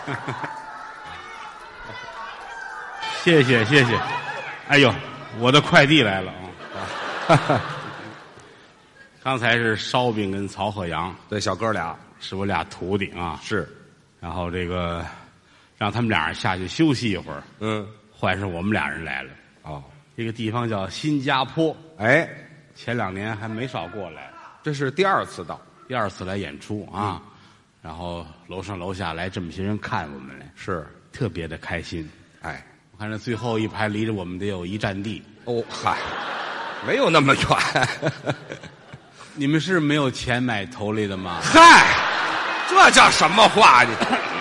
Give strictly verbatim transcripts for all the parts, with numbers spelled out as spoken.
谢谢谢谢，哎呦，我的快递来了啊！刚才是烧饼跟曹鹤阳， 对，小哥俩是我俩徒弟啊， 是， 然后这个让他们俩人下去休息一会儿， 嗯， 换上我们俩人来了。 哦， 这个地方叫新加坡， 哎， 前两年还没少过来， 这是第二次到， 第二次来演出啊，嗯、然后楼上楼下来这么些人看我们来， 是特别的开心。 哎， 我看这最后一排离着我们得有一站地。 哦，嗨，没有那么远。 你们是没有钱买头里的吗？ 嗨，这叫什么话？你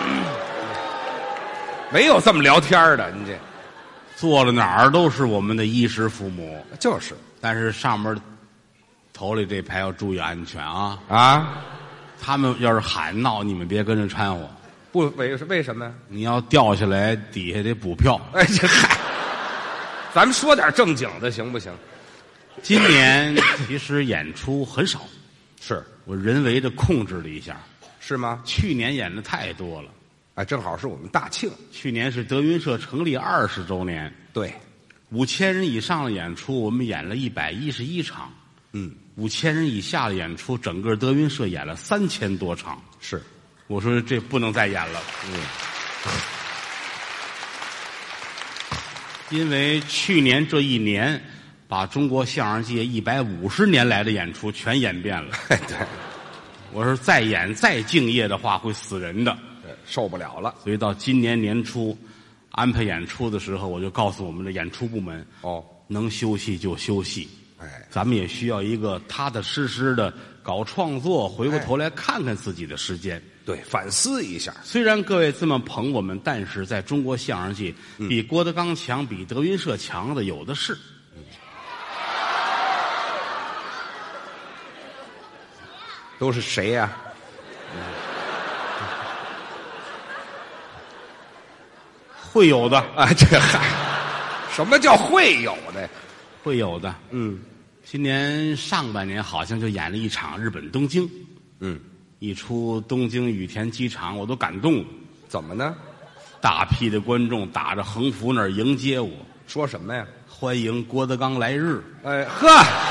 没有这么聊天的，你这坐了哪儿都是我们的衣食父母， 就是。 但是上面头里这排要注意安全啊！ 啊， 他们要是喊闹，你们别跟着掺和。 不，为为什么呀？ 你要掉下来，底下得补票。 哎，这嗨，咱们说点正经的行不行？ 今年其实演出很少， 是我人为的控制了一下。 是吗？ 去年演的太多了， 哎，正好是我们大庆。 去年是德云社成立二十周年， 对， 五千人以上的演出，我们演了一百一十一场。 嗯， 五千人以下的演出，整个德云社演了三千多场。 是， 我说这不能再演了。 嗯， 因为去年这一年，把中国相声界一百五十年来的演出全演遍了。 对， 我说再演再敬业的话会死人的， 受不了了。 所以到今年年初安排演出的时候，我就告诉我们的演出部门， 哦， 能休息就休息。 哎， 咱们也需要一个踏踏实实的搞创作，回过头来看看自己的时间。 对，反思一下。 虽然各位这么捧我们，但是在中国相声界， 嗯、 比郭德纲强、比德云社强的有的是。嗯、 都是谁呀、啊嗯？会有的啊，这嗨，什么叫会有的？ 会有的。 嗯， 今年上半年好像就演了一场日本东京。 嗯。 一出东京羽田机场，我都感动了。 怎么呢？ 大批的观众打着横幅那儿迎接我， 说什么呀？ 欢迎郭德纲来日。 哎呵，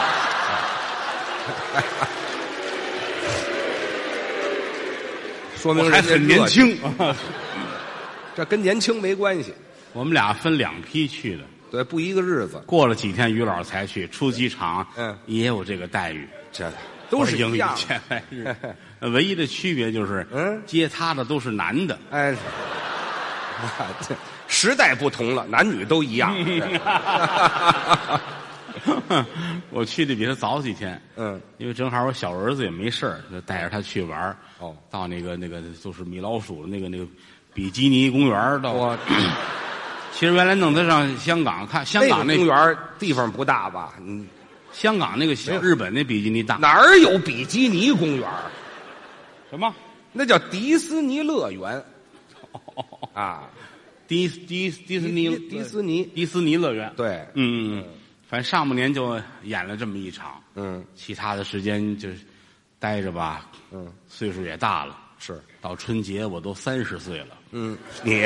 说明我还很年轻。 这跟年轻没关系。 我们俩分两批去的， 对，不一个日子。 过了几天，于老师才去。出机场， 嗯， 也有这个待遇。 这都是一样的。来日。唯一的区别就是， 嗯， 接他的都是男的。 哎，这时代不同了，男女都一样。 我去的比他早几天， 嗯， 因为正好我小儿子也没事儿，就带着他去玩。 哦， 到那个那个就是米老鼠那个那个比基尼公园到。 我其实原来弄得上香港看，香港那公园地方不大吧？嗯， 香港那个小，日本那比基尼大。 哪儿有比基尼公园？ 什么？ 那叫迪士尼乐园。啊， 迪迪迪士尼迪士尼迪士尼乐园。 对， 嗯嗯，反正上半年就演了这么一场。 嗯， 其他的时间就待着吧。 嗯， 岁数也大了。 是， 到春节我都三十岁了。 嗯，你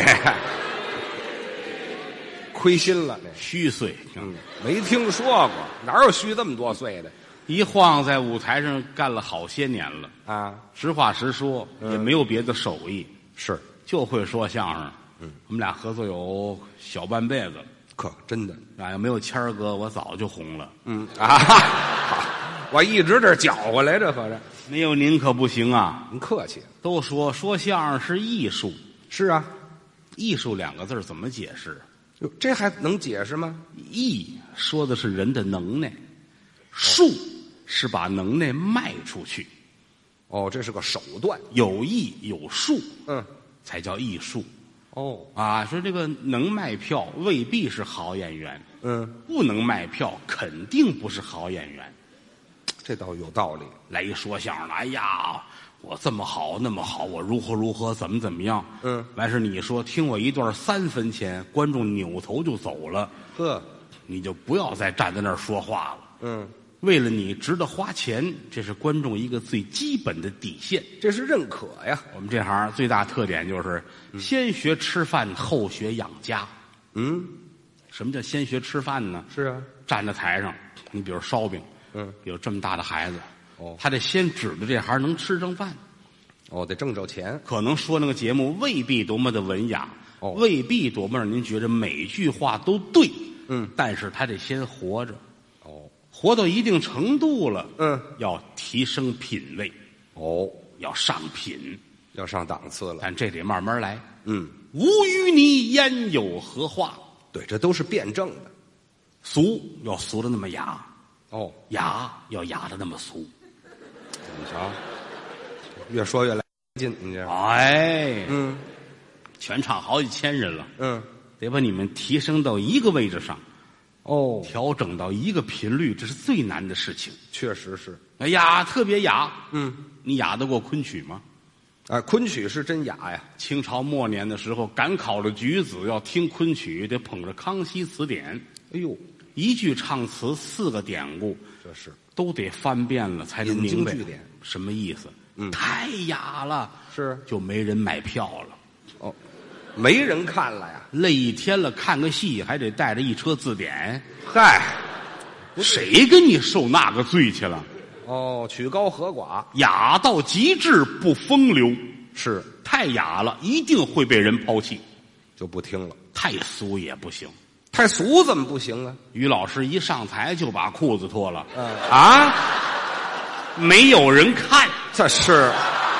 亏心了， 虚岁。 嗯，没听说过，哪有虚这么多岁的？ 一晃在舞台上干了好些年了啊！ 实话实说， 嗯、 也没有别的手艺， 是就会说相声。 嗯， 我们俩合作有小半辈子了， 可真的啊！要没有谦儿哥，我早就红了。 嗯啊，好，我一直这搅和来着，合着没有您可不行啊！ 您客气。 都说说相声是艺术， 是啊， 艺术两个字怎么解释？ 哟，这还能解释吗？ 艺说的是人的能耐，术。是把能耐卖出去， 哦，这是个手段， 有艺有术， 嗯， 才叫艺术。 哦， 啊，说这个能卖票未必是好演员， 嗯， 不能卖票肯定不是好演员， 这倒有道理。 来一说相声的，哎呀，我这么好那么好，我如何如何怎么怎么样， 嗯， 完事你说听我一段三分钱，观众扭头就走了， 呵， 你就不要再站在那儿说话了。 嗯。 为了你值得花钱，这是观众一个最基本的底线。 这是认可呀。 我们这行最大特点就是先学吃饭，后学养家。 嗯， 什么叫先学吃饭呢？ 是啊。 站在台上，你比如烧饼， 嗯， 有这么大的孩子， 哦， 他得先指着这行能吃上饭。 哦，得挣着钱。 可能说那个节目未必多么的文雅， 哦， 未必多么让您觉得每句话都对， 嗯， 但是他得先活着。 哦， 活到一定程度了， 嗯， 要提升品位， 哦， 要上品， 要上档次了。 但这得慢慢来。 嗯， 无与你焉有何话？ 对，这都是辩证的。 俗要俗的那么雅， 哦， 雅要雅的那么俗。 你瞧，越说越来劲，你这。 哎， 嗯， 全场好几千人了， 嗯， 得把你们提升到一个位置上。 哦， 调整到一个频率，这是最难的事情。 确实是。 哎呀，特别雅。 嗯， 你雅得过昆曲吗？ 啊，昆曲是真雅呀。 清朝末年的时候，赶考的举子要听昆曲，得捧着《康熙词典》。 哎呦， 一句唱词，四个典故， 这是都得翻遍了才能明白引经据典什么意思。 嗯， 太雅了， 是就没人买票了。 哦，没人看了呀。 累一天了，看个戏还得带着一车字典。 嗨， 谁跟你受那个罪去了？ 哦，曲高和寡， 雅到极致不风流， 是太雅了一定会被人抛弃， 就不听了。 太俗也不行。 太俗怎么不行啊？ 于老师一上台就把裤子脱了， 嗯啊，没有人看， 这是。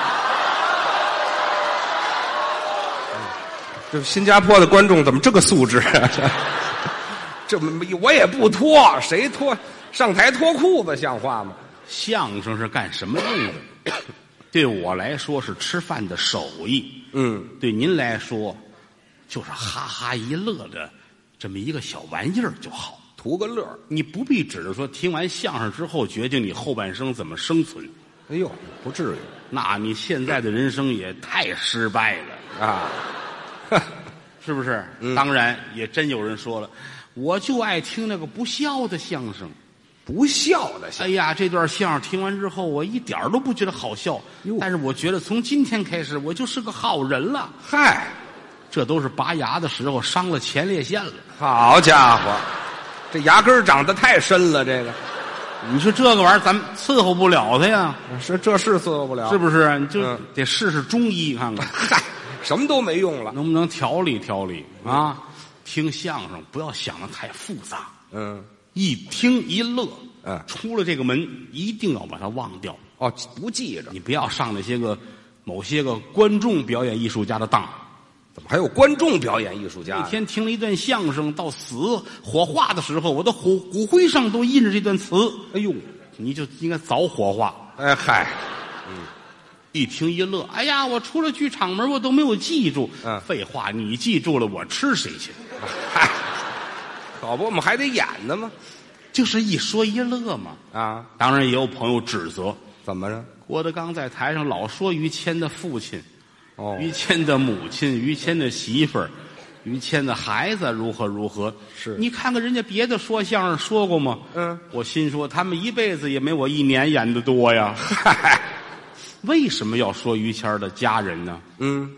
这新加坡的观众怎么这个素质啊？这我也不脱，谁脱？上台脱裤子像话吗？ 相声是干什么用的？对我来说是吃饭的手艺， 嗯， 对您来说就是哈哈一乐的这么一个小玩意儿就好， 图个乐。 你不必指着说听完相声之后决定你后半生怎么生存。 哎呦，不至于， 那你现在的人生也太失败了啊！ 是不是？ 嗯， 当然也真有人说了，我就爱听那个不笑的相声。 不笑的相声。 哎呀，这段相声听完之后，我一点都不觉得好笑，但是我觉得从今天开始我就是个好人了。 嗨， 这都是拔牙的时候伤了前列腺了。 好家伙，这牙根长得太深了，这个你说这个玩意儿咱们伺候不了他呀？ 是，这是伺候不了， 是不是？你就嗯得试试中医看看。 嗨，什么都没用了。 能不能调理调理啊？听相声不要想得太复杂， 嗯， 一听一乐， 嗯， 出了这个门一定要把它忘掉。 哦，不记着。 你不要上那些个某些个观众表演艺术家的当。 怎么还有观众表演艺术家？ 那天听了一段相声，到死火化的时候，我的骨骨灰上都印着这段词。 哎呦， 你就应该早火化。 哎嗨， 一听一乐，哎呀，我出了剧场门，我都没有记住。 嗯， 废话，你记住了，我吃谁去？ 嗨，可不，我们还得演呢吗？ 就是一说一乐嘛。 啊， 当然也有朋友指责， 怎么着？ 郭德纲在台上老说于谦的父亲、 哦， 于谦的母亲、于谦的媳妇儿、于谦的孩子如何如何。 是你看看人家别的说相声说过吗？ 嗯， 我心说他们一辈子也没我一年演的多呀。 嗨， 为什么要说于谦的家人呢？ 嗯，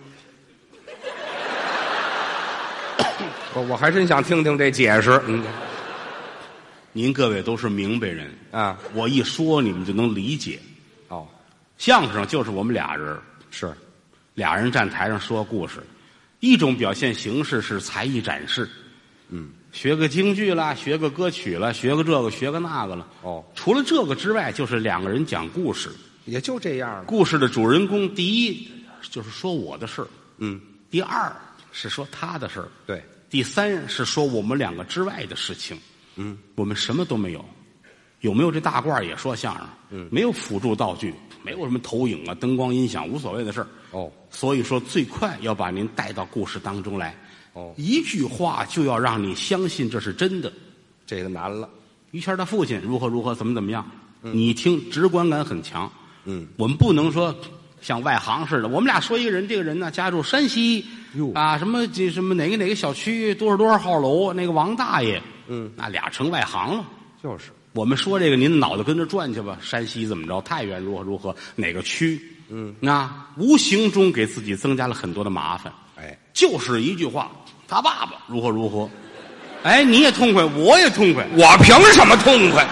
我我还真想听听这解释。嗯， 您各位都是明白人啊， 我一说你们就能理解。 哦， 相声就是我们俩人， 是俩人站台上说故事，一种表现形式是才艺展示， 嗯， 学个京剧啦，学个歌曲啦，学个这个，学个那个了。 哦， 除了这个之外，就是两个人讲故事。 也就这样了。 故事的主人公，第一就是说我的事儿， 嗯， 第二是说他的事儿， 对， 第三是说我们两个之外的事情。 嗯， 我们什么都没有，有没有这大褂也说相声？ 嗯， 没有辅助道具，没有什么投影啊、灯光、音响，无所谓的事儿。 哦， 所以说最快要把您带到故事当中来。 哦， 一句话就要让你相信这是真的。 这个难了。 于谦他父亲如何如何，怎么怎么样，嗯、你一听直观感很强。 嗯， 我们不能说像外行似的，我们俩说一个人，这个人呢家住山西，啊什么这什么哪个哪个小区多少多少号楼，那个王大爷， 嗯， 那俩成外行了。 就是我们说这个，您脑袋跟着转去吧。山西怎么着？太原如何如何？哪个区？ 嗯， 那无形中给自己增加了很多的麻烦。 哎， 就是一句话，他爸爸如何如何。哎，你也痛快，我也痛快， 我凭什么痛快？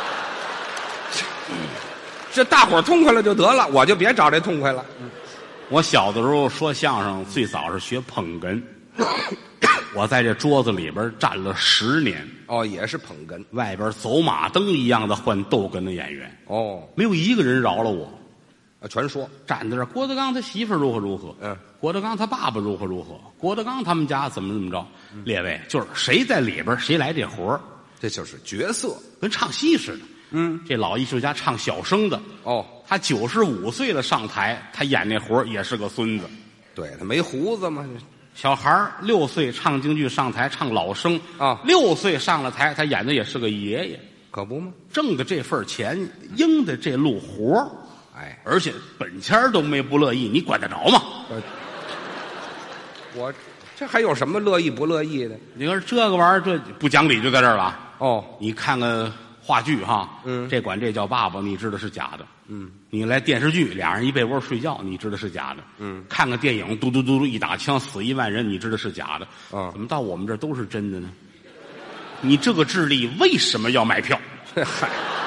这大伙儿痛快了就得了，我就别找这痛快了。 我小的时候说相声，最早是学捧哏，我在这桌子里边站了十年。 哦，也是捧哏。 外边走马灯一样的换逗哏的演员， 哦， 没有一个人饶了我。 啊，全说。 站在这儿，郭德纲他媳妇儿如何如何， 嗯， 郭德纲他爸爸如何如何，郭德纲他们家怎么怎么着。列位，就是谁在里边谁来这活儿， 这就是角色。 跟唱戏似的。 嗯， 这老艺术家唱小生的， 哦， 他九十五岁了上台，他演那活儿也是个孙子。 对，他没胡子嘛。 小孩儿六岁唱京剧上台唱老生啊， 六岁上了台，他演的也是个爷爷， 可不吗？ 挣的这份钱，应的这路活儿， 哎， 而且本钱儿都没不乐意，你管得着吗？ 呃我这还有什么乐意不乐意的？ 你说这个玩意儿，这不讲理就在这儿了。 哦， 你看看话剧哈， 嗯这管这叫爸爸，你知道是假的。 嗯， 你来电视剧，俩人一被窝睡觉，你知道是假的。 嗯， 看个电影，嘟嘟嘟嘟一打枪死一万人，你知道是假的。 嗯怎么到我们这儿都是真的呢？你这个智力为什么要买票？ 嗨，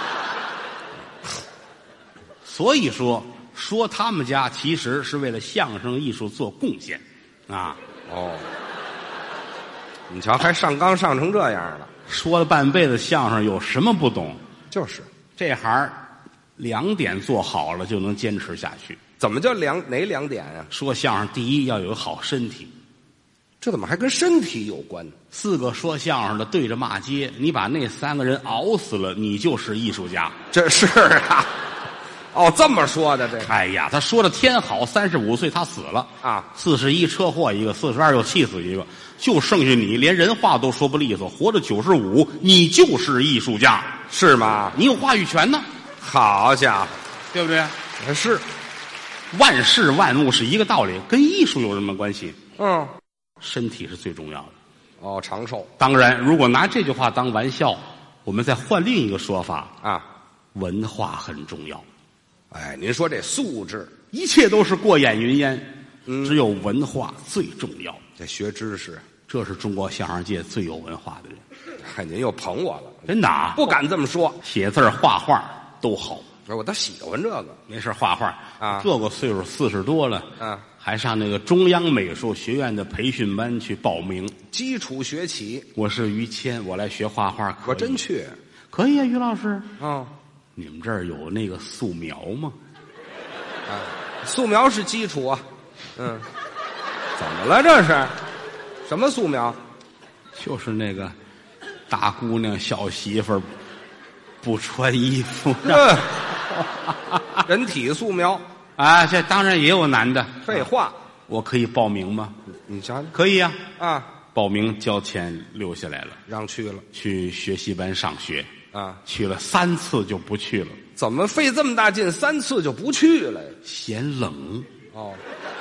所以说，说他们家其实是为了相声艺术做贡献，啊， 哦，你瞧，还上纲上成这样了。 说了半辈子相声，有什么不懂？ 就是， 这行儿两点做好了就能坚持下去。 怎么叫两哪两点呀、 说相声，第一要有个好身体。 这怎么还跟身体有关？ 四个说相声的对着骂街，你把那三个人熬死了，你就是艺术家。 这是啊，哦，这么说的这个哎呀，他说的天好，三十五岁他死了啊， 四十一车祸一个，四十二又气死一个，就剩下你，连人话都说不利索，活到九十五，你就是艺术家， 是吗？ 你有话语权呢， 好家伙， 对不对？ 是， 万事万物是一个道理，跟艺术有什么关系？ 嗯， 身体是最重要的。 哦，长寿当然，如果拿这句话当玩笑，我们再换另一个说法， 啊。 文化很重要。 哎，您说这素质， 一切都是过眼云烟， 嗯只有文化最重要。 这学知识， 这是中国相声界最有文化的人， 嗨，您又捧我了， 真的啊！ 不敢这么说。 写字儿画画都好， 我倒喜欢这个没事画画啊这个岁数四十多了， 啊， 还上那个中央美术学院的培训班去报名。 基础学起， 我是于谦，我来学画画，可以我真去可以啊，于老师。 啊。 你们这儿有那个素描吗？ 啊，素描是基础啊。嗯，怎么了这是？什么素描？ 就是那个大姑娘小媳妇儿不穿衣服， 这人体素描。 啊，这当然也有男的。 废话， 我可以报名吗？ 你瞧瞧可以呀、 啊， 报名交钱留下来了， 让去了去学习班上学， 啊。 去了三次就不去了， 怎么费这么大劲，三次就不去了呀？ 嫌冷。 哦，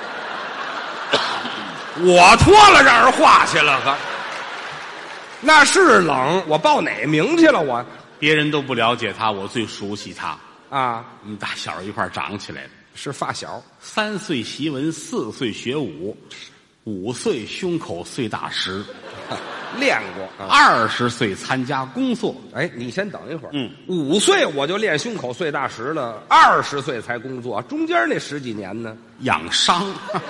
我脱了让人画去了，可那是冷，我报哪名去了我？ 别人都不了解他，我最熟悉他。 啊， 我们打小一块儿长起来的， 是发小。 三岁习文，四岁学武，五岁胸口碎大石， 练过啊。 二十岁参加工作。 哎，你先等一会儿。 嗯， 五岁我就练胸口碎大石了，二十岁才工作，中间那十几年呢？ 养伤。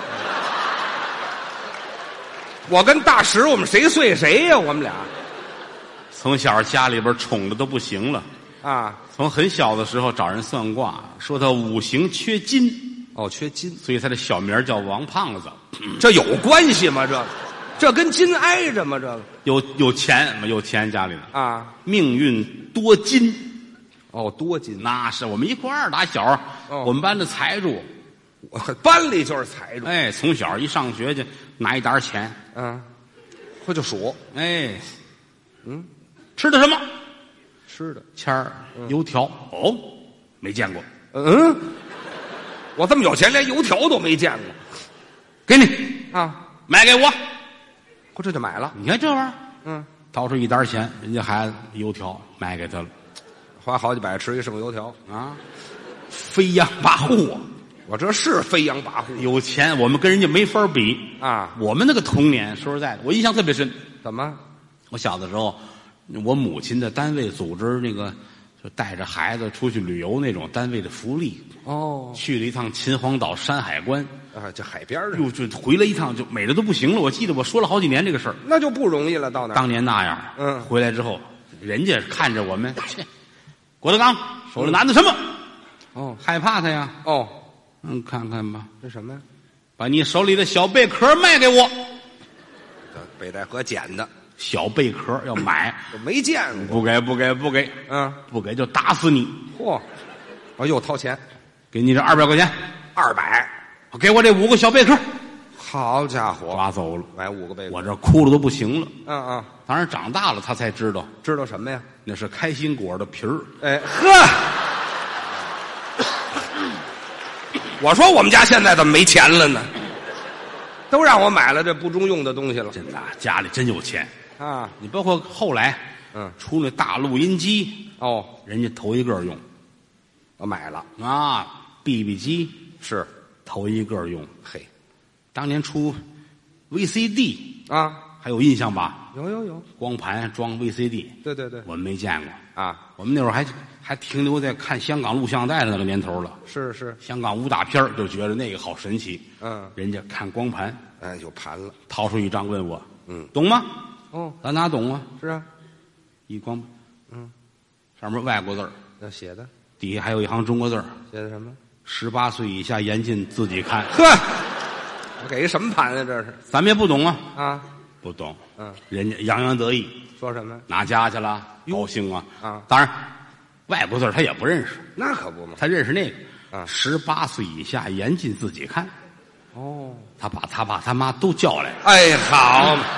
我跟大石，我们谁碎谁呀、我们俩从小家里边宠的都不行了， 啊。 从很小的时候找人算卦，说他五行缺金， 哦，缺金， 所以他的小名叫王胖子。 这有关系吗？这这跟金挨着吗？这个有有钱，有钱家里的， 啊。 命运多金， 哦，多金， 那是我们一块儿打小， 哦我们班的财主， 我班里就是财主。 哎，从小一上学去拿一沓钱， 啊，会就数哎， 嗯， 吃的什么？ 吃的。 签儿、油条，哦，没见过， 嗯，我这么有钱，连油条都没见过给你啊！ 买给我。 我这就买了。 你看这玩意儿， 嗯， 掏出一沓钱，人家孩子油条买给他了， 花好几百吃一剩油条啊，飞扬跋扈啊！ 我这是飞扬跋扈有钱，我们跟人家没法比啊！ 我们那个童年，说实在的，我印象特别深。 怎么？ 我小的时候，我母亲的单位组织那个，就带着孩子出去旅游那种单位的福利。 哦， 去了一趟秦皇岛山海关， 啊，这海边儿又就回来一趟，就美的都不行了。我记得我说了好几年这个事儿。 那就不容易了，到那儿当年那样， 嗯， 回来之后，人家看着我们，切，郭德纲手里拿的什么？ 哦， 害怕他呀。 哦， 嗯，看看吧， 这什么呀？ 把你手里的小贝壳卖给我。 这北戴河捡的小贝壳要买， 我没见过。 不给不给不给， 嗯， 不给就打死你。 嚯，我又掏钱， 给你这二百块钱， 二百， 给我这五个小贝壳， 好家伙， 抓走了。 买五个贝壳， 我这哭的都不行了。 嗯嗯， 当然长大了他才知道， 知道什么呀？ 那是开心果的皮儿。 哎呵，我说我们家现在怎么没钱了呢？都让我买了这不中用的东西了。 真的，家里真有钱啊！ 你包括后来， 嗯， 出那大录音机， 哦， 人家头一个用我买了， 啊 ，B B 机是头一个用。 嘿， 当年出 V C D 啊， 还有印象吧？ 有有有， 光盘装 V C D， 对对对， 我们没见过。 啊， 我们那会儿还还停留在看香港录像带的那个年头了。 是是， 香港武打片儿就觉得那个好神奇。 嗯， 人家看光盘， 哎，有盘了， 掏出一张问我， 嗯， 懂吗？ 哦， 咱哪懂啊？ 是啊， 一光， 嗯， 上面外国字儿， 那写的底下还有一行中国字儿， 写的什么？ 十八岁以下严禁自己看。 呵，我给一什么盘啊？这是咱们也不懂啊， 啊， 不懂。 嗯， 人家洋洋得意， 说什么？ 拿家去了，高兴啊。 啊， 当然，外国字儿他也不认识， 那可不嘛。 他认识那个。 啊十八岁以下严禁自己看。 哦， 他把他爸他妈都叫来了， 哎，好嘛，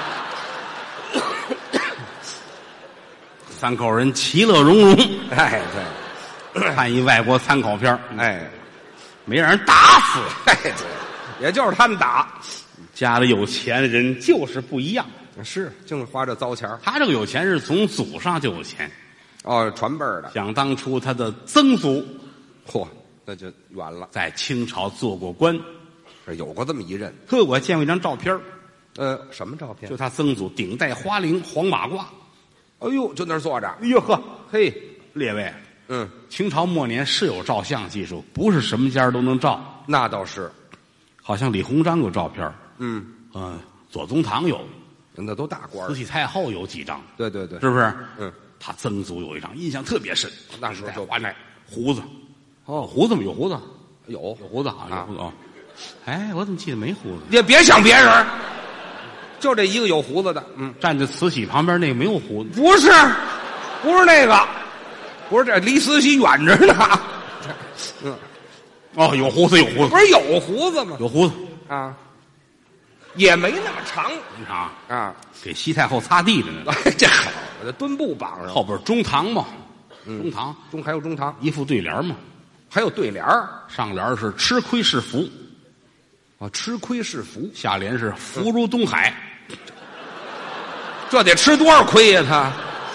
三口人其乐融融， 哎，对， 看一外国参考片儿哎， 没让人打死。 哎，对，也就是他们打， 家里有钱的人就是不一样。 是，净花这糟钱儿他这个有钱是从祖上就有钱， 哦，传辈儿的， 想当初他的曾祖嚯，那就远了。 在清朝做过官。 这有过这么一任， 呵，我见过一张照片儿呃，什么照片？ 就他曾祖顶戴花翎，黄马褂。 哎呦，就那儿坐着， 哎呦呵， 嘿， 列位， 嗯， 清朝末年是有照相技术，不是什么家都能照。 那倒是， 好像李鸿章有照片儿嗯， 嗯，左宗棠有， 那都大官儿慈禧太后有几张， 对对对， 是不是？ 嗯， 他曾祖有一张，印象特别深。 那时候就花那胡子， 哦， 胡子吗？有胡子， 有有胡子啊，有胡子啊。哎，我怎么记得没胡子？ 也别想别人，就这一个有胡子的，嗯， 站在慈禧旁边那个没有胡子， 不是，不是那个，不是这离慈禧远着呢，嗯， 哦，有胡子，有胡子不，是有胡子吗？ 有胡子。 啊，也没那么长你看啊， 啊， 给西太后擦地的呢， 哎，这好，我这墩布绑上， 后边中堂嘛， 嗯中堂中还有中堂， 一副对联嘛， 还有对联儿上联是吃亏是福， 啊，吃亏是福， 下联是福如东海。 这得吃多少亏呀、他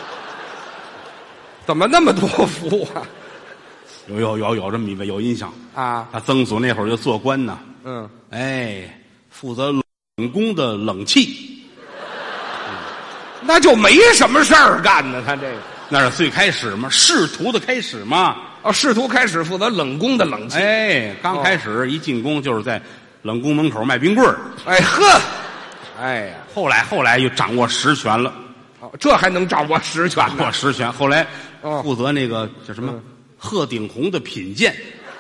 怎么那么多福啊？ 有有有有这么一位有印象， 啊， 他曾祖那会儿就做官呢， 嗯， 哎，负责冷宫的冷气， 那就没什么事儿干呢。他这个那是最开始嘛，仕途的开始嘛。 哦，仕途开始负责冷宫的冷气。 哎，刚开始一进宫就是在冷宫门口卖冰棍儿， 哎呵，哎呀， 后来后来又掌握实权了， 哦，这还能掌握实权掌握呢？ 实权。后来哦负责那个叫什么嗯鹤顶红的品鉴，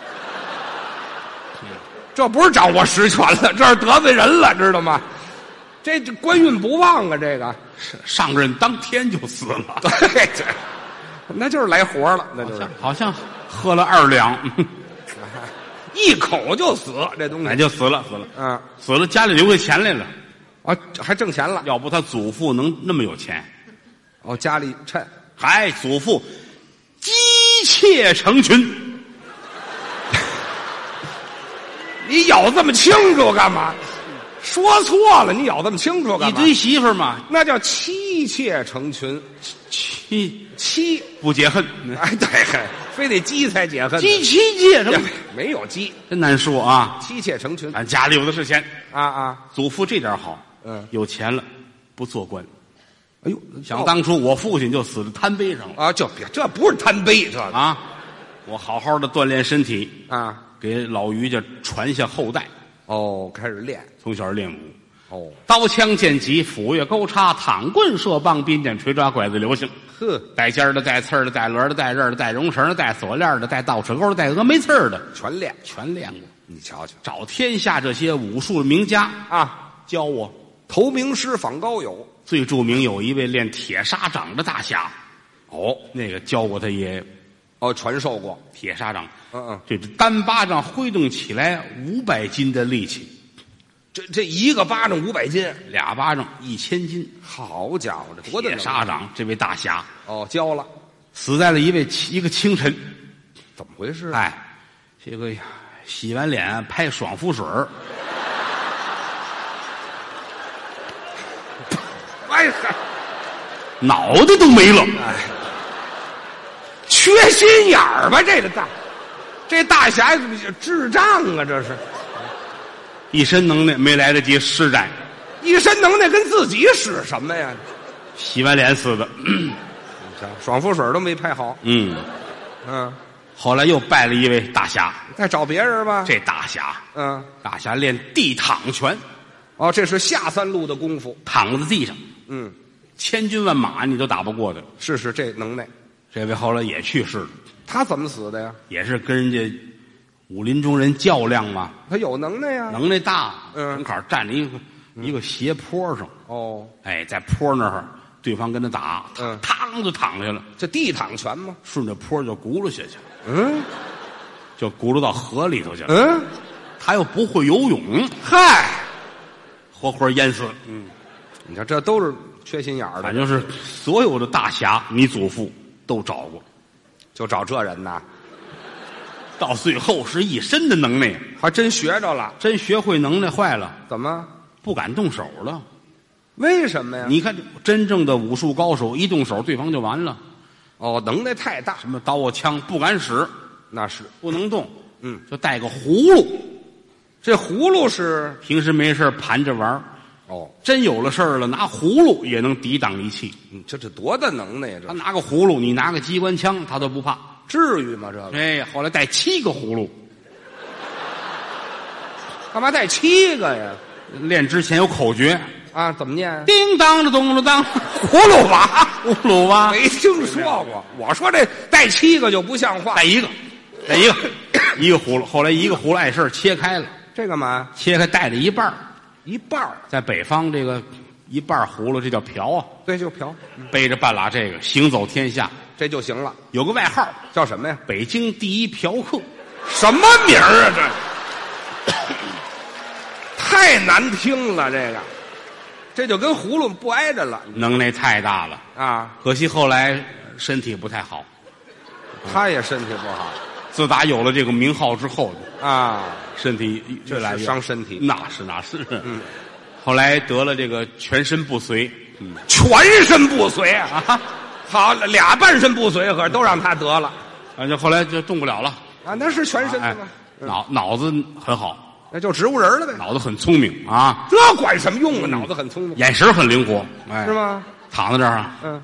这不是掌握实权了，这是得罪人了，知道吗？这这官运不旺啊，这个。 上任当天就死了， 对，这那就是来活了，那好就是像好像喝了二两， 一口就死，这东哎西。 就死了死了， 嗯， 死了家里留下钱来了， 啊，还挣钱了。 要不他祖父能那么有钱？ 哦，家里趁还祖父姬妾成群， 你咬这么清楚干嘛？ 说错了，你咬这么清楚干嘛？ 一堆媳妇儿嘛， 那叫妻妾成群， 妻妻不解恨， 哎对，非得鸡才解恨， 鸡妻妾什么？ 没有鸡， 真难说啊！ 妻妾成群俺家里有的是钱， 啊啊！ 祖父这点好， 嗯， 有钱了不做官。 哎呦， 想当初我父亲就死在摊碑上了啊，就别这不是贪杯，这个啊！我好好的锻炼身体， 啊， 给老于家传下后代， 哦，开始练从小练武。 哦， 刀枪剑戟斧钺钩叉躺棍射棒鞭锏锤抓拐子流星， 呵， 带尖儿的带刺儿的带轮儿的带刃儿的带绒绳的带锁链的带倒齿钩的带峨眉刺儿的全练， 全练过。 你瞧瞧找天下这些武术的名家啊， 教我。 投名师访高友， 最著名有一位练铁砂掌的大侠， 哦那个教过他爷爷哦，传授过， 铁砂掌， 嗯嗯， 这单巴掌挥动起来五百斤的力气， 这这一个巴掌五百斤， 俩巴掌一千斤。 好家伙，这多大铁能砂掌这位大侠哦，教了， 死在了一位一个清晨， 怎么回事？ 哎，这个洗完脸拍爽肤水儿哎嗨， 脑袋都没了。 哎，缺心眼儿吧？这个大，这大侠智障啊！这是一身能耐没来得及施展， 一身能耐，跟自己使什么呀？ 洗完脸死的。 你瞧，爽肤水都没拍好。 嗯， 嗯， 后来又拜了一位大侠， 再找别人吧。 这大侠， 嗯， 大侠练地躺拳， 哦，这是下三路的功夫。 躺在地上， 嗯， 千军万马你都打不过的。 是是，这能耐。 这位后来也去世了， 他怎么死的呀？ 也是跟人家武林中人较量嘛， 他有能耐呀。 能耐大。 嗯门口站着一个、一个斜坡上， 哦， 哎，在坡那儿，对方跟他打， 嗯嘡就躺下了， 这地躺拳吗？ 顺着坡就轱辘下去了， 嗯就轱辘到河里头去了。 嗯， 他又不会游泳， 嗨， 活活淹死了。 嗯，你看这都是缺心眼儿的， 反正是所有的大侠，你祖父都找过， 就找这人呐， 到最后是一身的能耐， 还真学着了。 真学会能耐坏了， 怎么？ 不敢动手了。 为什么呀？ 你看，真正的武术高手一动手，对方就完了。 哦，能耐太大， 什么刀啊枪不敢使， 那是。 不能动， 嗯， 就带个葫芦， 这葫芦是平时没事盘着玩儿， 哦， 真有了事儿了，拿葫芦也能抵挡一气。 嗯，这这多大能耐呀？这他拿个葫芦，你拿个机关枪，他都不怕。 至于吗？这个哎，后来带七个葫芦， 干嘛带七个呀？ 练之前有口诀， 啊，怎么念？ 叮当的咚了当， 葫芦娃， 葫芦娃， 没听说过。我说这带七个就不像话。 带一个，带一个，一个葫芦。后来一个葫芦碍事儿切开了， 这干嘛？ 切开带着一半儿一半儿， 在北方这个一半儿葫芦，这叫瓢啊， 对，就瓢， 背着半拉这个行走天下， 这就行了。 有个外号叫什么呀？ 北京第一嫖客。 什么名儿啊？这太难听了，这个，这就跟葫芦不挨着了能耐太大了， 啊！ 可惜后来身体不太好。 他也身体不好自打有了这个名号之后， 啊， 身体越来越这是伤身体。 那是那是， 嗯， 后来得了这个全身不遂，嗯全身不遂啊！ 啊， 好，俩半身不遂，可都让他得了啊，就后来就动不了了。 啊！那是全身哎的吗？ 脑脑子很好， 那就植物人了呗。 脑子很聪明啊， 这管什么用啊？脑子很聪明， 眼神很灵活，哎， 是？吗？ 躺在这儿啊， 嗯，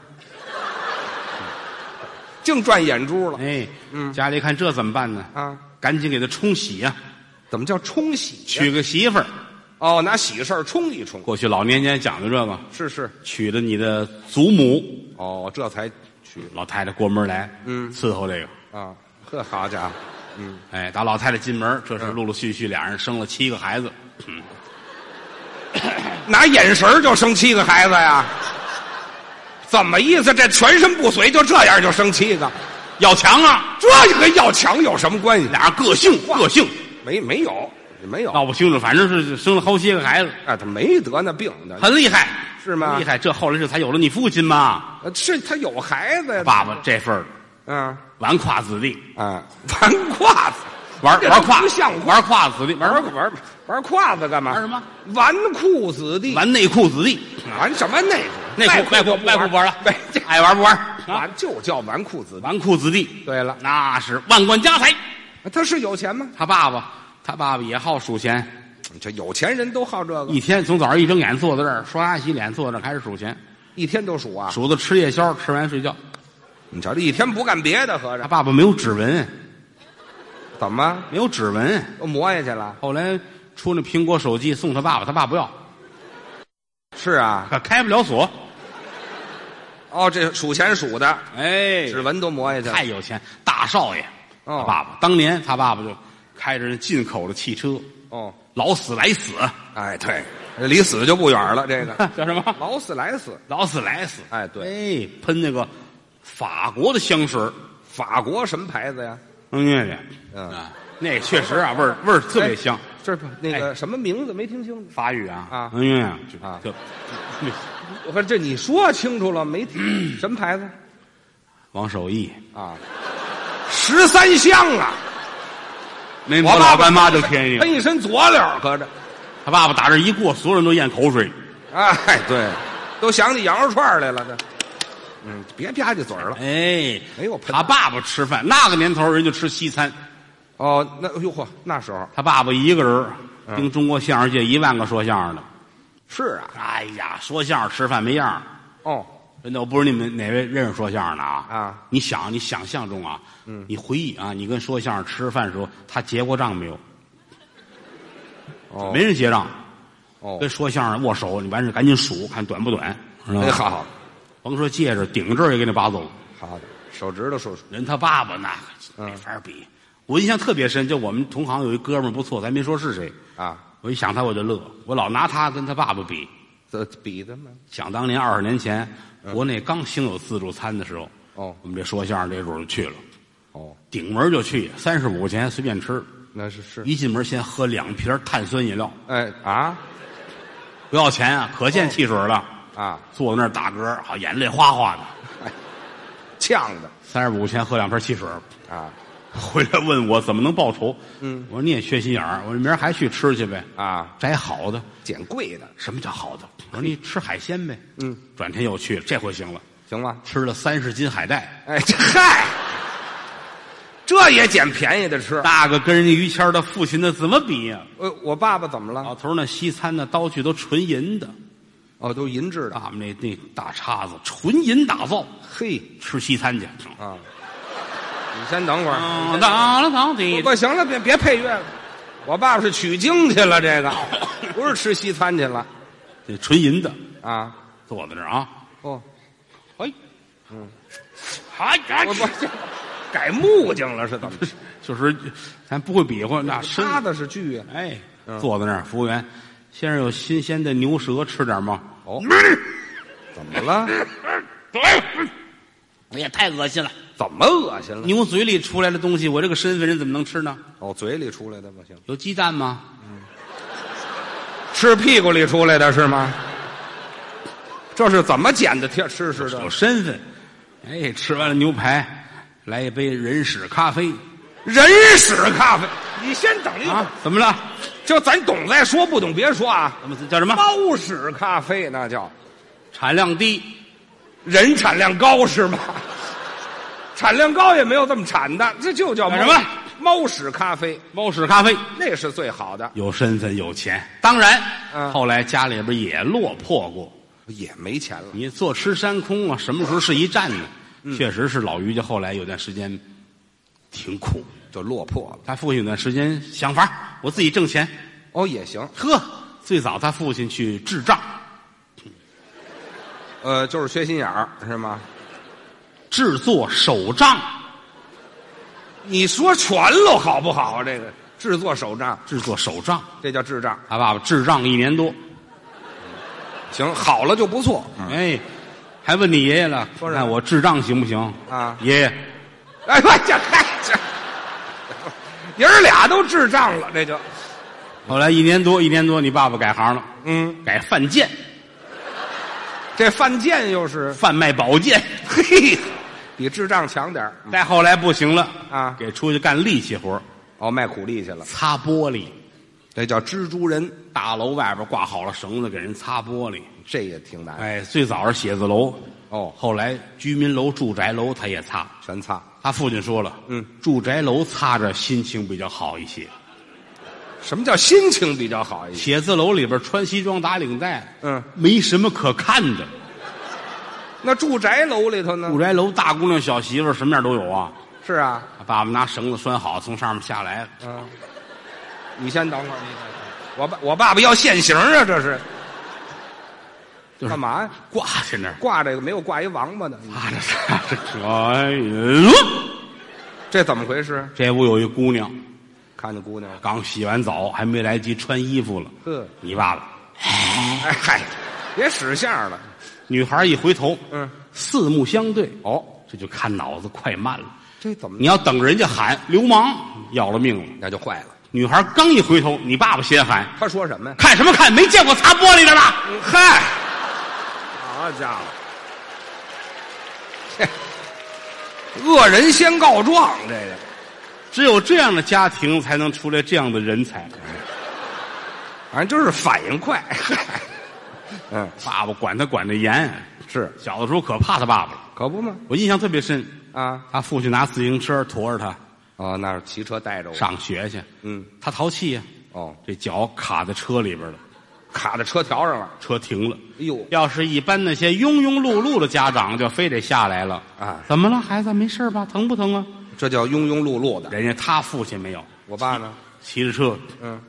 净转眼珠了哎， 嗯家里看这怎么办呢？ 啊！ 赶紧给他冲洗呀， 怎么叫冲洗呀？ 娶个媳妇儿。 哦，拿喜事儿冲一冲。 过去老年间讲究这个， 是是， 娶了你的祖母， 哦，这才去老太太过门来， 嗯伺候这个。 啊！呵，好家伙，嗯， 哎，打老太太进门，这是陆陆续续俩人生了七个孩子。嗯， 拿眼神儿就生七个孩子呀？怎么意思？这全身不遂就这样就生七个？ 要强啊！ 这跟要强有什么关系？ 俩人个性个性没没有没有闹不清楚，反正是生了好些个孩子， 啊，他没得那病的， 很厉害， 是吗很厉害，这后来这才有了你父亲嘛。 呃是他有孩子呀。 爸爸这份儿嗯纨绔子弟， 啊，纨绔子， 玩这玩胯不像话玩胯子弟，玩玩玩玩胯子干嘛？ 玩什么？ 纨绔子弟， 玩内裤子弟， 玩什么内裤？ 内裤外裤外裤不玩了， 没这爱玩不玩？ 玩就叫纨绔子弟。 纨绔子弟， 对了， 那是万贯家财。 他是有钱吗？ 他爸爸，他爸爸也好数钱， 这有钱人都好这个， 一天从早上一睁眼坐在这儿，刷牙洗脸，坐在这儿开始数钱， 一天都数啊。 数到吃夜宵，吃完睡觉。 你瞧这一天不干别的，合他着爸爸没有指纹， 怎么没有指纹。 都磨下去了？ 后来出那苹果手机送他爸爸，他爸不要， 是啊， 可开不了锁。 哦，这数钱数的， 哎， 指纹都磨下去了。 太有钱，大少爷。 哦他爸爸当年他爸爸就开着那进口的汽车， 哦， 老死来死， 哎，对，离死就不远了。这个叫什么？ 劳斯莱斯， 老死来死。 哎，对， 哎，喷那个法国的香水， 法国什么牌子呀？ 嗯，那个， 嗯啊，那个确实啊，味儿味儿特别香。 这不那个什么名字没听清楚？ 法语啊啊嗯啊，就啊就我看这你说清楚了没听？什么牌子王守义， 啊？十三香啊！ 那我爸爸老干妈就便宜了。 喷一身佐料，合着。 他爸爸打这一过，所有人都咽口水。 哎，对，都想起羊肉串来了。这，嗯，别吧唧嘴儿了。 哎， 没有喷他爸爸吃饭那个年头人就吃西餐， 哦，那哎呦嚯，那时候他爸爸一个人嗯盯中国相声界一万个说相声的。 是啊。 哎呀，说相声吃饭没样儿哦， 真的，我不知道你们哪位认识说相声的啊？ 啊， 你想，你想象中啊， 嗯你回忆啊，你跟说相声吃饭的时候，他结过账没有？ 哦， 没人结账。 哦， 跟说相声握手，你完事赶紧数，看短不短，知道吗？ 哎，好， 甭说戒指，顶这儿也给你拔走。 好的，手指头数数。 人他爸爸那个嗯没法比。我印象特别深，就我们同行有一哥们儿不错，咱没说是谁。 啊， 我一想他我就乐，我老拿他跟他爸爸比。 这比的嘛。 想当年二十年前，国内刚兴有自助餐的时候， 哦我们这说相声这主就去了， 哦， 顶门就去，三十五块钱随便吃。 那是是。 一进门先喝两瓶碳酸饮料， 哎啊不要钱啊，可见汽水了。 啊， 坐在那儿打嗝，好眼泪哗哗的。 哎，呛的三十五块钱喝两瓶汽水， 啊回来问我怎么能报仇。 嗯， 我说你也缺心眼儿，我说明儿还去吃去呗， 啊， 摘好的。 捡贵的。 什么叫好的？我说你吃海鲜呗。 嗯， 转天又去了，这回行了， 行吗？ 吃了三十斤海带， 哎，这嗨，这也捡便宜的吃。 那个跟人家于谦儿的父亲那怎么比呀、 呃，我爸爸怎么了？ 老头儿那西餐那刀具都纯银的， 哦，都银制的。 他们那那大叉子纯银打造， 嘿吃西餐去。 啊，你先等会儿。 当当当的， 不行了，别别配乐了。我爸爸是取经去了，这个不是吃西餐去了这纯银的， 啊。 坐在那儿啊， 哦， 哎，嗯，哎呀， 我不改木匠了是怎么？ 就是咱不会比划，那深插的是锯啊。 哎， 嗯坐在那儿，服务员，先生有新鲜的牛舌吃点吗？ 哦，怎么了？ 哎呀，太恶心了！ 怎么恶心了？ 牛嘴里出来的东西，我这个身份人怎么能吃呢？ 哦，嘴里出来的不行， 有鸡蛋吗？ 吃屁股里出来的是吗？这是怎么捡的？贴吃似的有身份。哎，吃完了牛排，来一杯人屎咖啡人屎咖啡。你先等一会儿啊？怎么了？ 就咱懂再说，不懂别说啊。 怎么叫什么？ 猫屎咖啡那叫产量低， 人产量高是吗？产量高也没有这么产的，这就叫干什么猫屎咖啡， 猫屎咖啡。 那是最好的。 有身份有钱，当然， 嗯后来家里边也落魄过。 也没钱了。 你坐吃山空啊，什么时候是一站呢？确实是老于家后来有段时间挺苦， 就落魄了。 他父亲有段时间想法，我自己挣钱。 哦，也行。 呵，最早他父亲去制账， 呃，就是缺心眼儿是吗？ 制作手账， 你说全了好不好？这个制作手账， 制作手账。 这叫智障。 他爸爸制账一年多， 行，好了就不错。 哎，还问你爷爷了， 说什么看我制账行不行？ 啊爷爷， 哎，我这嗨这，爷儿俩都智障了，这就后来一年多，一年多，你爸爸改行了， 嗯， 改饭店， 这犯贱又是贩卖宝剑。 嘿，比智障强点儿再后来不行了啊给出去干力气活儿哦，卖苦力去了， 擦玻璃。 这叫蜘蛛人。 大楼外边挂好了绳子，给人擦玻璃， 这也挺难。 哎，最早是写字楼， 哦， 后来居民楼、住宅楼他也擦。 全擦。 他父亲说了， 嗯， 住宅楼擦着心情比较好一些。 什么叫心情比较好一些？ 写字楼里边穿西装打领带， 嗯， 没什么可看的。 那住宅楼里头呢？ 住宅楼大姑娘小媳妇什么样都有啊。 是啊。 爸爸拿绳子拴好，从上面下来了。 嗯，你先等会儿，你我爸我爸爸要现行啊，这是。 就是干嘛呀？ 挂在那儿， 挂这个没有挂一王八的。 啊，这是哎呦， 这怎么回事？ 这屋有一姑娘， 看见姑娘了， 刚洗完澡，还没来及穿衣服了。 呵， 你爸爸， 哎嗨，别使相了。 女孩一回头， 嗯， 四目相对， 哦， 这就看脑子快慢了。 这怎么？ 你要等着人家喊流氓，要了命了， 那就坏了。 女孩刚一回头，你爸爸先喊， 他说什么呀？ 看什么看？没见过擦玻璃的吧？ 嗨，好家伙，嘿，恶人先告状，这个只有这样的家庭才能出来这样的人才。 反正就是反应快。嗯， 爸爸管他管得严， 是小的时候可怕他爸爸了。 可不吗？ 我印象特别深啊， 他父亲拿自行车驮着他哦，那是骑车带着我上学去。 嗯， 他淘气呀、 哦， 这脚卡在车里边了， 卡在车条上了。 车停了。 哎呦， 要是一般那些庸庸碌碌的家长，就非得下来了啊！ 怎么了，孩子？没事吧？疼不疼啊？ 这叫庸庸碌碌的。 人家他父亲没有， 我爸呢？ 骑着车， 嗯，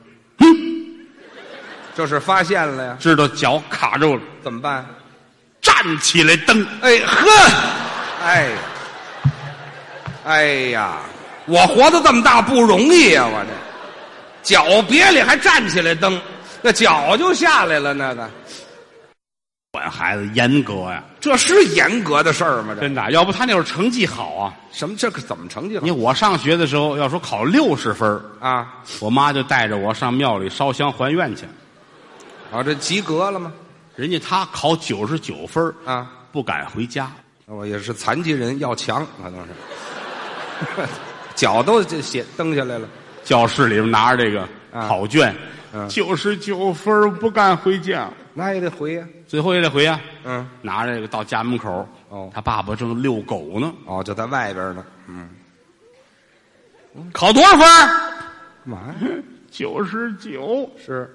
就是发现了呀。 知道脚卡住了， 怎么办？ 站起来蹬。 哎呵，哎，哎呀，我活到这么大不容易呀、啊，我这脚别里还站起来蹬，那脚就下来了。那个管孩子严格呀， 这是严格的事儿吗？这真的，要不他那会儿成绩好啊。 什么？这个怎么成绩好？ 你我上学的时候，要说考六十分啊， 我妈就带着我上庙里烧香还愿去。 啊，这及格了吗？ 人家他考九十九分啊， 不敢回家。 我也是残疾人要强，可能是脚都这写蹬下来了。 教室里边拿着这个考卷，九十九分不敢回家， 那也得回呀、啊， 最后也得回呀、啊。 嗯， 拿着这个到家门口， 哦， 他爸爸正遛狗呢。 哦，就在外边呢。嗯， 考多少分？ 干嘛呀？ 九十九。 是。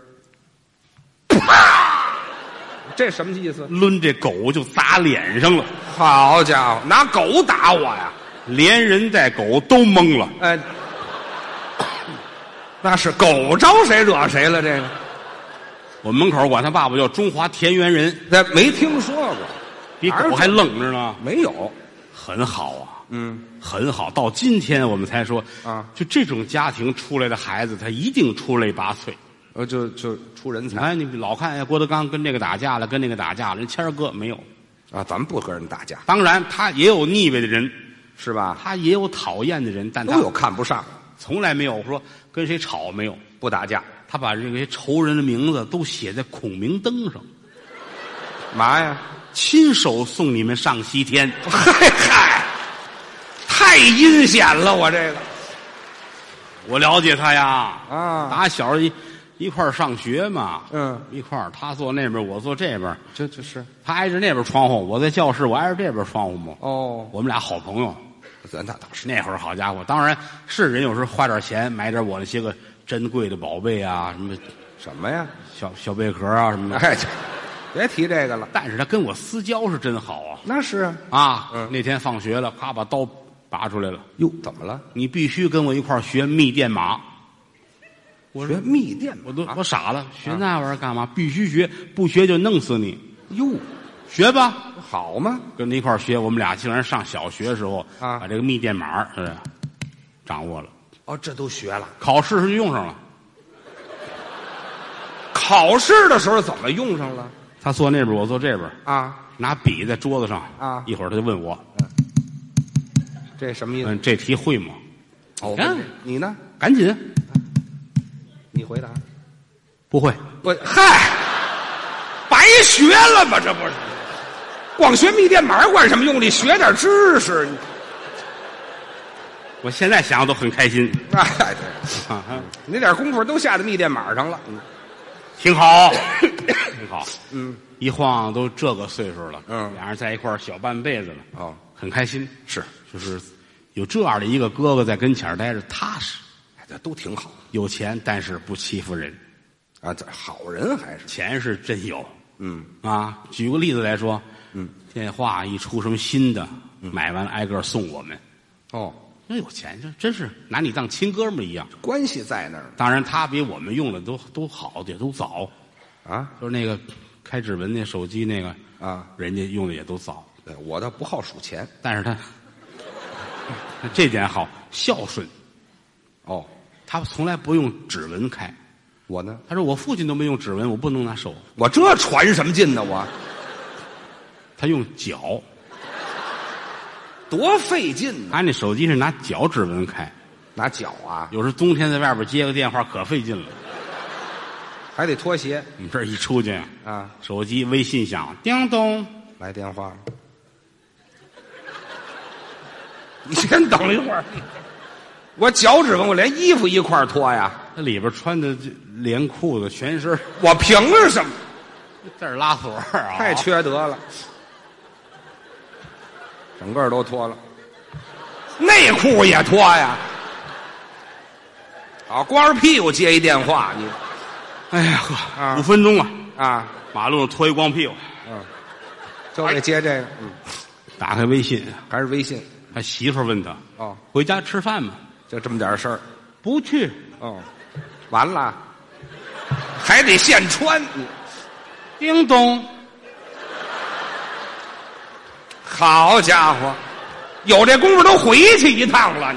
啪！这什么意思？ 抡这狗就砸脸上了。 好家伙，拿狗打我呀！ 连人带狗都懵了。 哎，那是狗招谁惹谁了？这个， 我门口管他爸爸叫中华田园人， 这没听说过， 比狗还愣着呢。 没有， 很好啊， 嗯， 很好。到今天我们才说啊， 就这种家庭出来的孩子，他一定出类拔萃。 呃，就就出人才。 哎，你老看哎，郭德纲跟这个打架了，跟那个打架了，人谦儿哥没有啊，咱们不跟人打架。 当然，他也有腻歪的人， 是吧？ 他也有讨厌的人，但他都有看不上， 从来没有说跟谁吵，没有不打架。 他把这些仇人的名字都写在孔明灯上， 嘛呀？ 亲手送你们上西天。 嗨嗨，太阴险了！我这个， 我了解他呀， 啊， 打小一一块儿上学嘛， 嗯， 一块儿，他坐那边，我坐这边， 这这是他挨着那边窗户，我在教室，我挨着这边窗户嘛。 哦， 我们俩好朋友。 那倒是那会儿，好家伙，当然是人有时候花点钱买点我那些个珍贵的宝贝啊，什么什么呀？ 小小贝壳啊什么的。 哎，别提这个了。 但是他跟我私交是真好啊。 那是啊。 啊， 嗯， 那天放学了，咔把刀拔出来了。 哟，怎么了？ 你必须跟我一块儿学密电码。我学密电码， 我都我傻了，学那玩意儿干嘛？必须学，不学就弄死你。 哟， 学吧， 好嘛， 跟他一块儿学。我们俩竟然上小学的时候啊， 把这个密电码是掌握了。 哦，这都学了， 考试时就用上了。 考试的时候怎么用上了？ 他坐那边，我坐这边啊， 拿笔在桌子上啊， 一会儿他就问我， 嗯，这什么意思？ 嗯，这题会吗？ 哦， 啊， 你呢？ 赶紧， 你回答。 不会。 不，嗨，白学了吧？这不是，光学密电码管什么用？你学点知识。 我现在想都很开心。 哎，对，那点功夫都下到密电码上了，嗯， 挺好，挺好。 嗯， 一晃都这个岁数了， 嗯， 俩人在一块儿小半辈子了， 哦， 很开心。 是， 就是有这样的一个哥哥在跟前儿待着踏实， 哎，这都挺好有钱但是不欺负人， 啊，这好人还是， 钱是真有。 嗯啊，举个例子来说， 嗯， 电话一出什么新的，买完挨个送我们。 哦， 那有钱，这真是拿你当亲哥们儿一样。 关系在那儿当然，他比我们用的都都好，也都早。 啊就是那个开指纹那手机那个， 啊， 人家用的也都早。 对我倒不好数钱但是他这点好，孝顺。 哦， 他从来不用指纹开。 我呢， 他说我父亲都没用指纹，我不能拿手。 我这传什么劲呢？我他用脚， 多费劲呢， 他那手机是拿脚指纹开。 拿脚啊， 有时冬天在外边接个电话可费劲了。 还得脱鞋你这一出去啊， 手机微信响，叮咚， 来电话了。你先等一会儿，我脚趾纹，我连衣服一块儿脱呀， 那里边穿的这连裤子全身， 我凭什么？ 这儿拉锁啊， 太缺德了，整个都脱了，内裤也脱呀。好，光着屁股接一电话，你哎呀呵， 啊五分钟啊， 啊， 马路上脱一光屁股， 嗯，就得接这个，嗯， 打开微信， 还是微信他媳妇儿问他哦， 回家吃饭吗？ 就这么点事儿不去。 哦，完了，还得现穿，你叮咚， 好家伙，有这功夫都回去一趟了，你。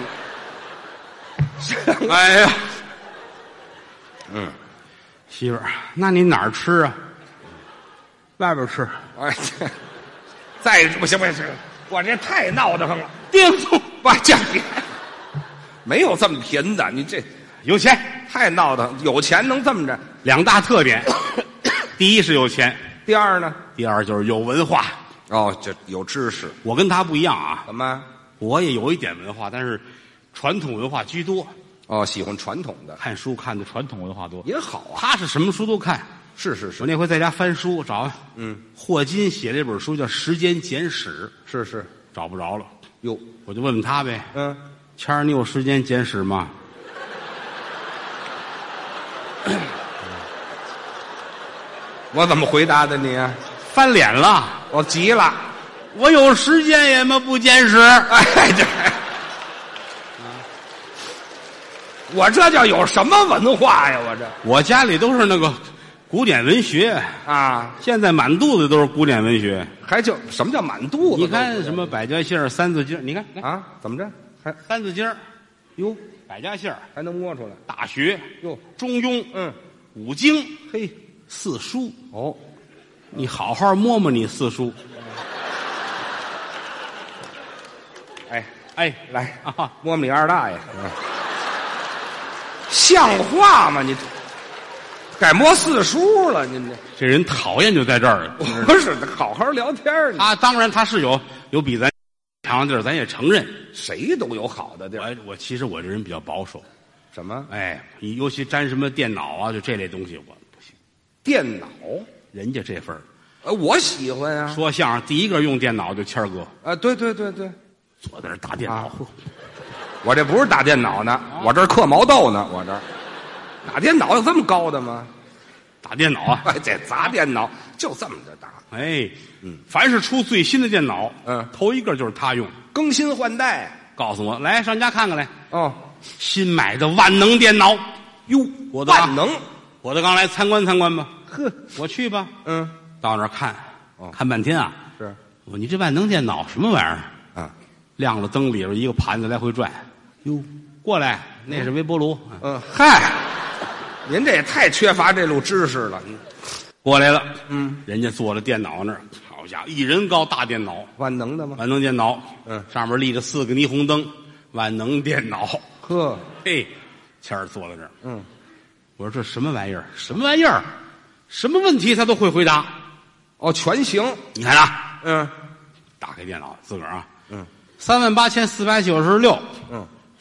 哎呀， 嗯， 媳妇儿，那你哪儿吃啊？外边吃。 哎，这再不行不行，我这太闹得慌了。 叮咚， 爸这别没有这么贫的，你这有钱。 太闹腾，有钱能这么着？ 两大特点，第一是有钱， 第二呢？ 第二就是有文化。 哦，这有知识。 我跟他不一样啊， 怎么？ 我也有一点文化，但是传统文化居多， 哦，喜欢传统的看书看的传统文化多。 也好啊。 他是什么书都看。 是是是我，那回在家翻书找， 嗯， 霍金写这本书叫《时间简史》， 是是。 找不着了， 哟， 我就问问他呗。 嗯， 谦儿，你有时间简史吗？ 我怎么回答的你？ 翻脸了， 我急了。 我有时间也嘛不简史。 哎，这，我这叫有什么文化呀？我这我家里都是那个古典文学， 啊， 现在满肚子都是古典文学。 还就什么叫满肚子？ 你看什么百家姓儿、三字经儿，你看来啊？怎么着？还三字经儿、 哟， 百家姓儿、 还能摸出来？ 大学、 哟， 中庸、 嗯， 五经、 嘿， 四书。 哦， 你好好摸摸你四书。 哎， 哎， 来啊， 摸摸你二大爷，嗯像话吗？你改摸四书了？您这这人讨厌就在这儿。 不是好好聊天儿呢？ 他当然他是有有比咱强的地儿，咱也承认。 谁都有好的地儿。 我我其实我这人比较保守， 什么哎，你尤其沾什么电脑啊，就这类东西我不行。 电脑？ 人家这份儿呃，我喜欢啊。 说相声第一个用电脑就谦儿哥， 啊，对对对对， 坐在那儿打电脑啊，我这不是打电脑呢，我这儿嗑毛豆呢，我这儿打电脑有这么高的吗？ 打电脑啊， 哎，这砸电脑就这么着打， 哎，嗯，凡是出最新的电脑， 嗯头一个就是他用。 更新换代。 告诉我，来上家看看来， 哦， 新买的万能电脑。 哟， 我的万能， 我的刚来参观参观吧， 呵， 我去吧。 嗯， 到那儿看， 哦看半天啊。 是我说你这万能电脑什么玩意儿？ 啊， 亮了灯，里边一个盘子来回转。哟，过来，那是微波炉。 嗯，嗨，您这也太缺乏这路知识了。 过来了， 嗯， 人家坐在电脑那儿，好家伙，一人高大电脑， 万能的吗？ 万能电脑， 嗯， 上面立着四个霓虹灯，万能电脑。 呵， 嘿，谦儿坐在这儿， 嗯， 我说这什么玩意儿？什么玩意儿？什么问题他都会回答。 哦，全行。 你看啊， 嗯打开电脑，自个儿啊， 嗯三万八千四百九十六， 嗯，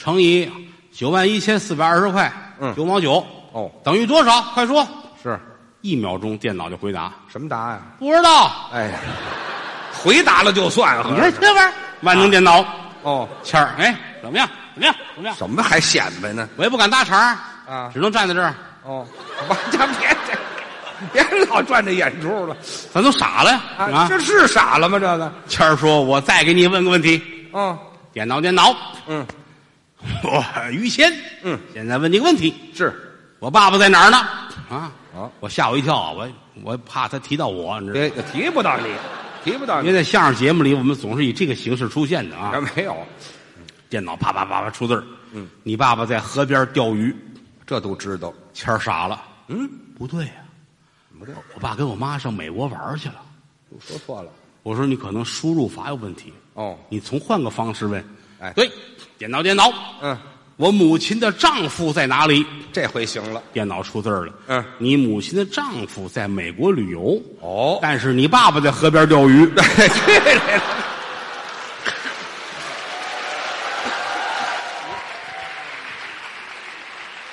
乘以九万一千四百二十块， 嗯九毛九， 哦， 等于多少？快说！ 是一秒钟，电脑就回答， 什么答案？ 不知道。 哎呀，回答了就算。 你看这玩意儿，万能电脑。 哦， 谦儿，哎，怎么样？怎么样？怎么样？ 什么还显摆呢？ 我也不敢搭茬啊只能站在这儿。 哦，我家别别老转这眼珠了咱都傻了呀！ 啊！这是傻了吗？这个？ 谦儿说：“我再给你问个问题。 哦， 电脑，电脑， 嗯， 我于谦， 嗯， 现在问你个问题： 是我爸爸在哪儿呢？啊， 啊， 我吓我一跳，我我怕他提到我，你知道吗？ 别提不到你，提不到你。 因为在相声节目里，我们总是以这个形式出现的啊。 没有， 电脑啪啪啪啪出字儿。 嗯， 你爸爸在河边钓鱼， 这都知道。 谦儿傻了。 嗯， 不对呀、 怎么这？ 我爸跟我妈上美国玩去了。 又说错了。 我说你可能输入法有问题， 哦， 你从换个方式问。 哎对，电脑，电脑， 嗯， 我母亲的丈夫在哪里？ 这回行了。 电脑出字儿了。 嗯， 你母亲的丈夫在美国旅游， 哦， 但是你爸爸在河边钓鱼。 对，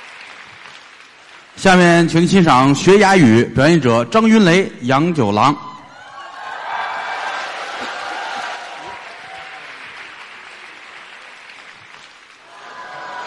下面请欣赏学哑语，表演者张云雷、杨九郎。